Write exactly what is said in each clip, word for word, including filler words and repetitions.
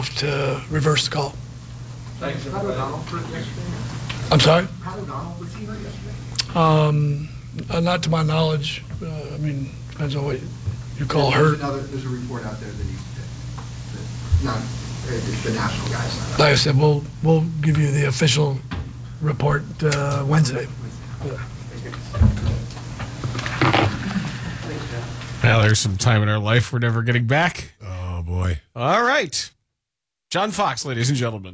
enough to reverse the call. Thanks, Pat O'Donnell hurt yesterday? I'm sorry? Pat O'Donnell, was he hurt yesterday? Um, uh, not to my knowledge. Uh, I mean, depends on what you call there's hurt. Another, there's a report out there that he's that not uh, the national guys. Like I said, we'll we'll give you the official report uh, Wednesday. Yeah. Well, there's some time in our life we're never getting back. Oh, boy. All right. John Fox, ladies and gentlemen.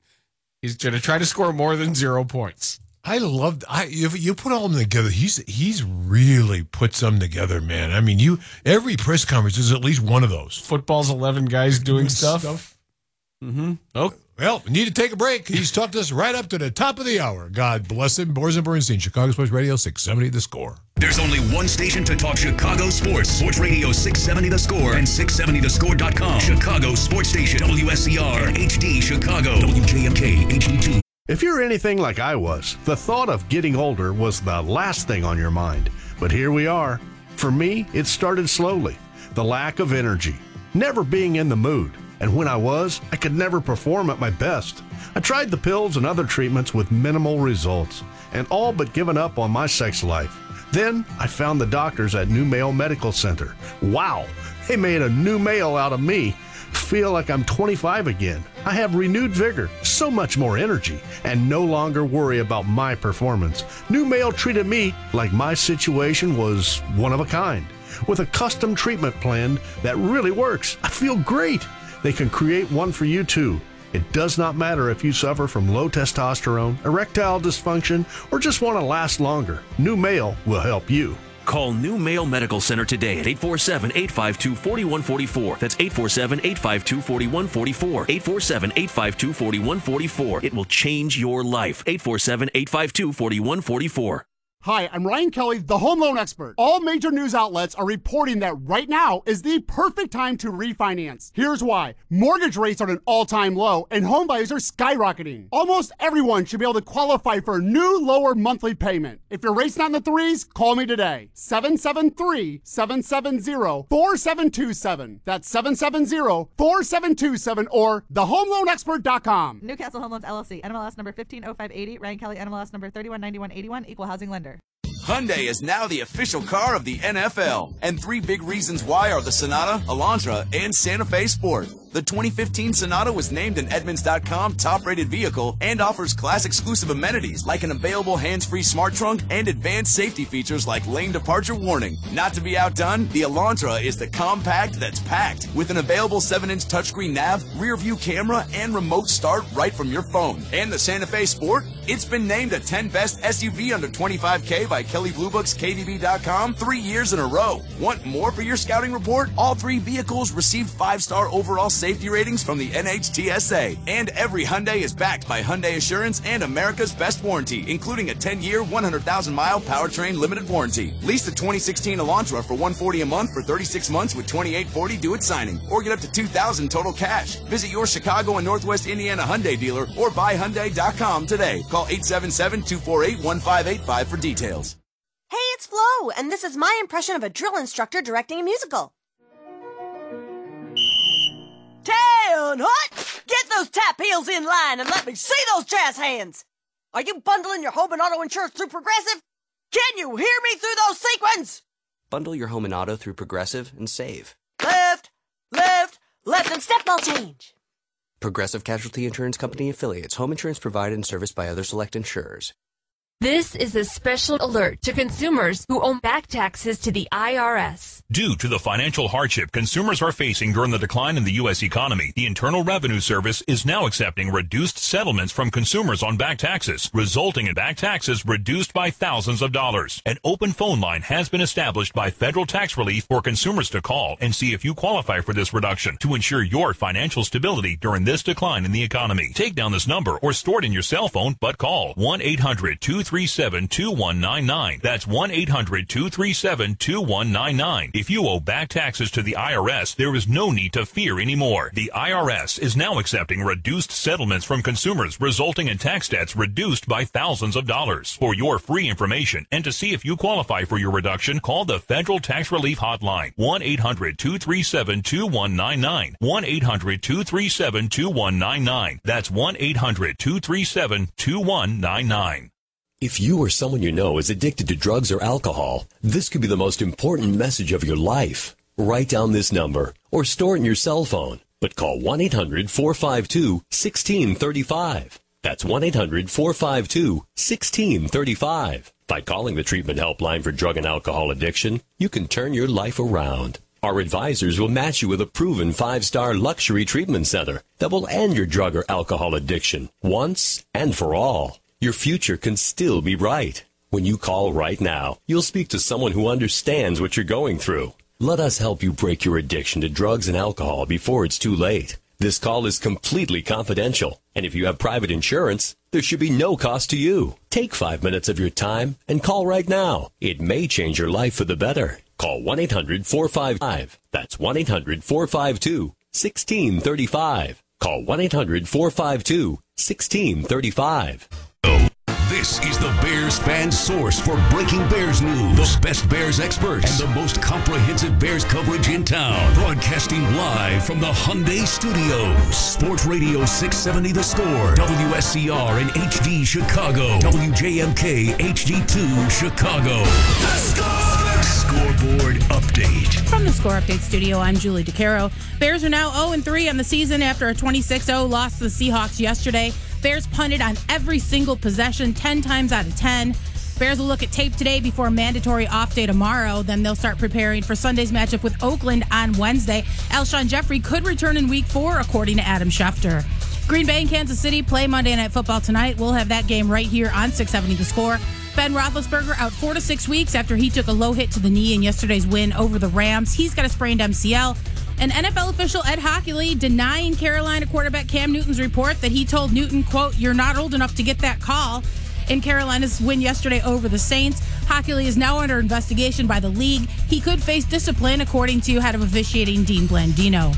He's going to try to score more than zero points. I loved. I if you put all of them together. He's he's really put some together, man. I mean, you every press conference is at least one of those. Football's eleven guys doing stuff. stuff. Mm-hmm. Oh, well, we need to take a break. He's talked us right up to the top of the hour. God bless him. Boris and Bernstein, Chicago Sports Radio, six seventy The Score. There's only one station to talk Chicago sports. Sports Radio six seventy The Score and six seventy the score dot com. Chicago Sports Station, W S C R, H D Chicago, W J M K, H D two. If you're anything like I was, the thought of getting older was the last thing on your mind. But here we are. For me, it started slowly. The lack of energy, never being in the mood. And when I was, I could never perform at my best. I tried the pills and other treatments with minimal results, and all but given up on my sex life. Then I found the doctors at New Male Medical Center. Wow, they made a new male out of me. Feel like I'm twenty-five again. I have renewed vigor, so much more energy, and no longer worry about my performance. New Male treated me like my situation was one of a kind, with a custom treatment plan that really works. I feel great. They can create one for you too. It does not matter if you suffer from low testosterone, erectile dysfunction, or just want to last longer. New Male will help you. Call New Male Medical Center today at eight four seven, eight five two, four one four four. That's eight four seven, eight five two, four one four four. eight four seven, eight five two, four one four four. It will change your life. eight four seven, eight five two, four one four four. Hi, I'm Ryan Kelly, the home loan expert. All major news outlets are reporting that right now is the perfect time to refinance. Here's why. Mortgage rates are at an all-time low and home values are skyrocketing. Almost everyone should be able to qualify for a new lower monthly payment. If your rate's not in the threes, call me today. seven seven three, seven seven zero, four seven two seven. That's seven seven zero, four seven two seven or the home loan expert dot com. Newcastle Home Loans L L C, N M L S number fifteen oh five eighty, Ryan Kelly, N M L S number thirty-one ninety-one eighty-one, Equal Housing Lender. Hyundai is now the official car of the N F L, and three big reasons why are the Sonata, Elantra, and Santa Fe Sport. The twenty fifteen Sonata was named an Edmunds dot com top-rated vehicle and offers class-exclusive amenities like an available hands-free smart trunk and advanced safety features like lane departure warning. Not to be outdone, the Elantra is the compact that's packed with an available seven inch touchscreen nav, rear-view camera, and remote start right from your phone. And the Santa Fe Sport? It's been named a ten best S U V under twenty-five K by Kelley Blue Book's K D B dot com three years in a row. Want more for your scouting report? All three vehicles received five-star overall safety ratings from the N H T S A. And every Hyundai is backed by Hyundai Assurance and America's Best Warranty, including a ten year, one hundred thousand mile powertrain limited warranty. Lease the twenty sixteen Elantra for one hundred forty dollars a month for thirty-six months with twenty-eight forty due at signing, or get up to two thousand dollars total cash. Visit your Chicago and Northwest Indiana Hyundai dealer or buy Hyundai dot com today. Call eight seven seven, two four eight, one five eight five for details. Hey, it's Flo, and this is my impression of a drill instructor directing a musical. Ten hot! Get those tap heels in line and let me see those jazz hands! Are you bundling your home and auto insurance through Progressive? Can you hear me through those sequins? Bundle your home and auto through Progressive and save. Left, left, left, and step ball change. Progressive Casualty Insurance Company affiliates. Home insurance provided and serviced by other select insurers. This is a special alert to consumers who owe back taxes to the I R S. Due to the financial hardship consumers are facing during the decline in the U S economy, the Internal Revenue Service is now accepting reduced settlements from consumers on back taxes, resulting in back taxes reduced by thousands of dollars. An open phone line has been established by Federal Tax Relief for consumers to call and see if you qualify for this reduction to ensure your financial stability during this decline in the economy. Take down this number or store it in your cell phone, but call one eight hundred, two three seven, two one nine nine. That's one eight hundred, two three seven, two one nine nine. If you owe back taxes to the I R S, there is no need to fear anymore. The I R S is now accepting reduced settlements from consumers, resulting in tax debts reduced by thousands of dollars. For your free information and to see if you qualify for your reduction, call the Federal Tax Relief Hotline, one eight hundred, two three seven, two one nine nine. one eight hundred, two three seven, two one nine nine. That's one eight hundred, two three seven, two one nine nine. If you or someone you know is addicted to drugs or alcohol, this could be the most important message of your life. Write down this number or store it in your cell phone, but call one eight hundred, four five two, one six three five. That's one eight hundred, four five two, one six three five. By calling the treatment helpline for drug and alcohol addiction, you can turn your life around. Our advisors will match you with a proven five-star luxury treatment center that will end your drug or alcohol addiction once and for all. Your future can still be bright. When you call right now, you'll speak to someone who understands what you're going through. Let us help you break your addiction to drugs and alcohol before it's too late. This call is completely confidential, and if you have private insurance, there should be no cost to you. Take five minutes of your time and call right now. It may change your life for the better. Call one eight hundred, four five five. That's one eight hundred, four five two, one six three five. Call one eight hundred, four five two, one six three five. This is the Bears fan source for breaking Bears news. The best Bears experts and the most comprehensive Bears coverage in town. Broadcasting live from the Hyundai Studios. Sports Radio six seventy The Score. W S C R and H D Chicago. W J M K H D two Chicago. The Score! Scoreboard update. From the Score Update studio, I'm Julie DeCaro. Bears are now oh and three on the season after a twenty-six oh loss to the Seahawks yesterday. Bears punted on every single possession, ten times out of ten. Bears will look at tape today before a mandatory off day tomorrow. Then they'll start preparing for Sunday's matchup with Oakland on Wednesday. Alshon Jeffrey could return in week four, according to Adam Schefter. Green Bay and Kansas City play Monday Night Football tonight. We'll have that game right here on six seventy The Score. Ben Roethlisberger out four to six weeks after he took a low hit to the knee in yesterday's win over the Rams. He's got a sprained M C L. And N F L official Ed Hockley denying Carolina quarterback Cam Newton's report that he told Newton, quote, "You're not old enough to get that call." In Carolina's win yesterday over the Saints, Hockley is now under investigation by the league. He could face discipline, according to head of officiating Dean Blandino.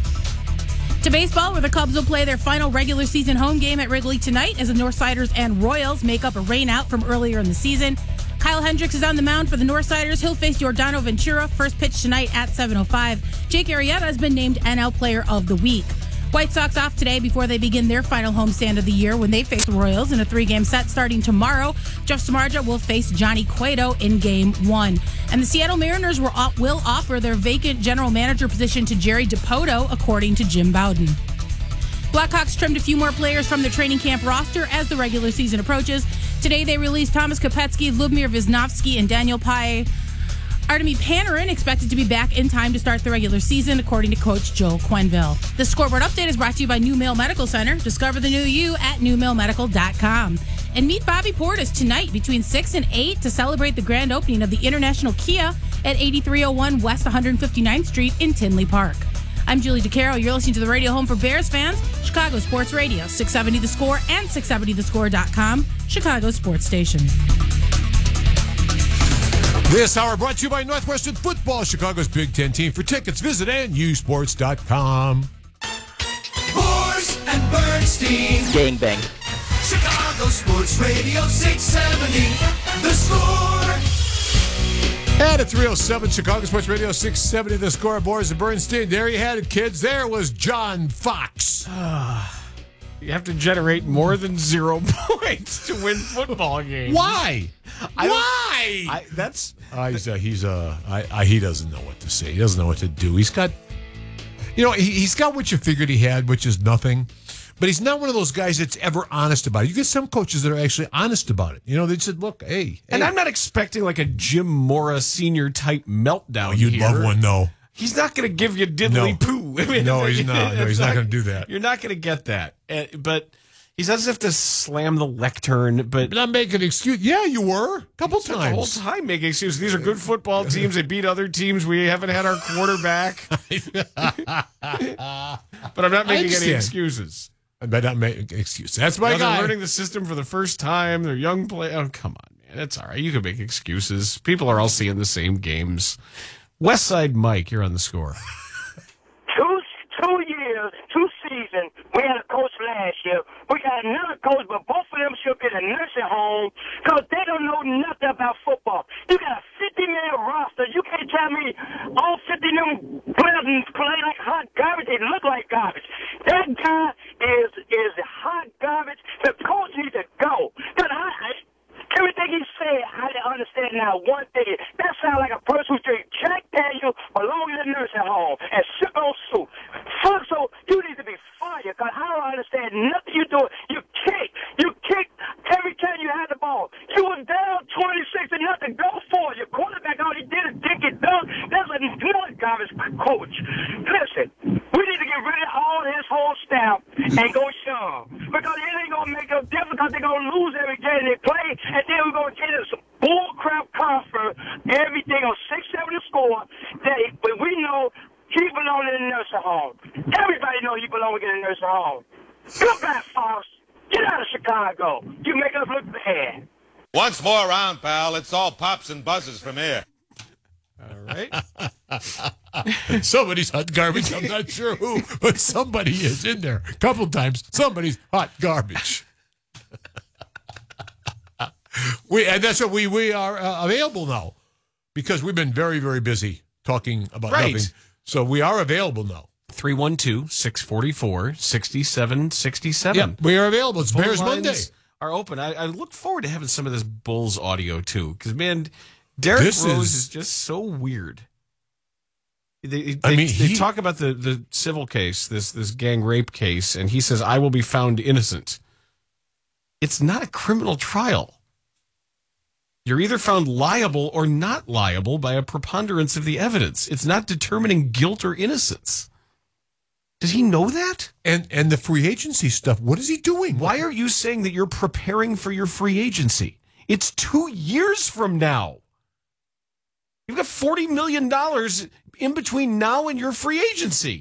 To baseball, where the Cubs will play their final regular season home game at Wrigley tonight as the Northsiders and Royals make up a rainout from earlier in the season. Kyle Hendricks is on the mound for the Northsiders. He'll face Giordano Ventura. First pitch tonight at seven oh five. Jake Arrieta has been named N L Player of the Week. White Sox off today before they begin their final homestand of the year when they face the Royals in a three-game set starting tomorrow. Jeff Samardzija will face Johnny Cueto in Game one. And the Seattle Mariners will, will offer their vacant general manager position to Jerry Dipoto, according to Jim Bowden. Blackhawks trimmed a few more players from their training camp roster as the regular season approaches. Today they released Thomas Kopetsky, Lubomir Wisnowski, and Daniel Pai. Artemi Panarin expected to be back in time to start the regular season, according to Coach Joe Quenneville. The Scoreboard Update is brought to you by New Mill Medical Center. Discover the new you at new mill medical dot com. And meet Bobby Portis tonight between six and eight to celebrate the grand opening of the International Kia at eighty-three oh one West one hundred fifty-ninth Street in Tinley Park. I'm Julie DeCaro. You're listening to the radio home for Bears fans, Chicago Sports Radio, six seventy The Score and six seventy the score dot com, Chicago Sports Station. This hour brought to you by Northwestern Football, Chicago's Big Ten team. For tickets, visit N U sports dot com. Horse and Bernstein. Gangbang. Chicago Sports Radio six seventy. The Score. At a three oh seven, Chicago Sports Radio six seventy, The Score. Boris and Bernstein. There you had it, kids. There was John Fox. You have to generate more than zero points to win football games. Why? I Why? I, that's uh, he's uh, he's uh, I, I, he doesn't know what to say. He doesn't know what to do. He's got, you know, he, he's got what you figured he had, which is nothing. But he's not one of those guys that's ever honest about it. You get some coaches that are actually honest about it. You know, they said, "Look, hey, hey." And I'm not expecting like a Jim Mora senior type meltdown. Oh, you'd here. love one, though. He's not going to give you diddly No. poo. I mean, No, he's not. No, he's not gonna do that. You're not going to get that. Uh, but he doesn't have to slam the lectern. But not make an excuse. Yeah, you were a couple the times. whole time making excuses. These are good football teams. They beat other teams. We haven't had our quarterback. But I'm not making any excuses. I bet not make excuses. That's my Now they're guy. learning the system for the first time. They're young play. Oh, come on, That's all right. You can make excuses. People are all seeing the same games. West Side Mike, you're on the score. Two two years, two seasons. We had a coach last year. We got another coach, but both of them should be in a nursing home because they don't know nothing about football. You got a fifty-man roster. You can't tell me all fifty of them players play like hot garbage. They look like garbage. That guy is is hot garbage. The coach needs to go. Cause I, I, everything he said, I didn't understand now one thing. That sounds like a person who drank Jack Daniel belong in a nursing home and sip on soup. Fuck, so you need to be fired because I don't understand nothing you do. You kick. You kick every time you had the ball. You was down twenty-six to nothing. Go for it. Your quarterback, all he did is dick it dunk. That's a good garbage coach. Listen, we need to get rid of all his whole staff and go Sean. Because it ain't going to make no difference because they're going to lose every game they play. And then we're going to get us some bullcrap conference, everything on six seven to score. That, but we know he belongs in a nursing home. Everybody knows he belongs in a nursing home. Goodbye, Fox. Get out of Chicago. You make us look bad. Once more around, pal. It's all pops and buzzes from here. All right. Somebody's hot garbage. I'm not sure who, but somebody is in there. A couple times, somebody's hot garbage. we and that's what we we are uh, available now because we've been very very busy talking about Right. nothing. So we are available now. three one two, six four four, six seven six seven. Yep, we are available. It's Phone Bears lines Monday. Are open. I, I look forward to having some of this Bulls audio too, because man, Derrick This Rose is- is, just so weird. They, they, I mean, they he- talk about the, the civil case, this this gang rape case, and he says, "I will be found innocent." It's not a criminal trial. You're either found liable or not liable by a preponderance of the evidence. It's not determining guilt or innocence. Does he know that? And and the free agency stuff, what is he doing? Why are you saying that you're preparing for your free agency? It's two years from now. You've got forty million dollars in between now and your free agency.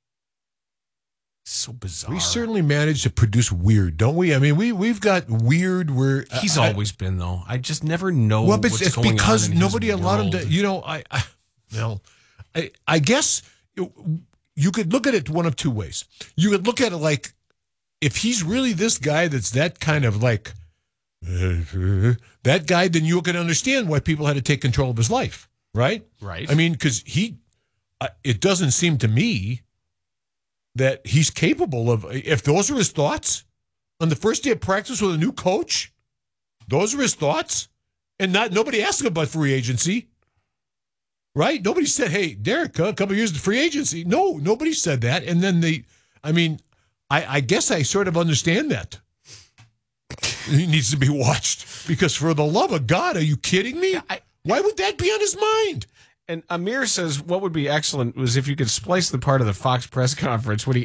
So bizarre. We certainly managed to produce weird, don't we? I mean, we we've got weird. Where He's I- always been, though. I just never know Well, but what's it's going because on in nobody his allowed him world. to. You know, I, I well, I, I guess you, you could look at it one of two ways. You could look at it like if he's really this guy that's that kind of like uh, that guy, then you can understand why people had to take control of his life, right? Right. I mean, because he, uh, it doesn't seem to me that he's capable of. If those are his thoughts on the first day of practice with a new coach, those are his thoughts, and not nobody asked him about free agency, right? Nobody said, "Hey, Derek, a couple of years of free agency." No, nobody said that. And then they, I mean, I, I guess I sort of understand that. He needs to be watched because, for the love of God, are you kidding me? I, Why would that be on his mind? And Amir says what would be excellent was if you could splice the part of the Fox press conference when he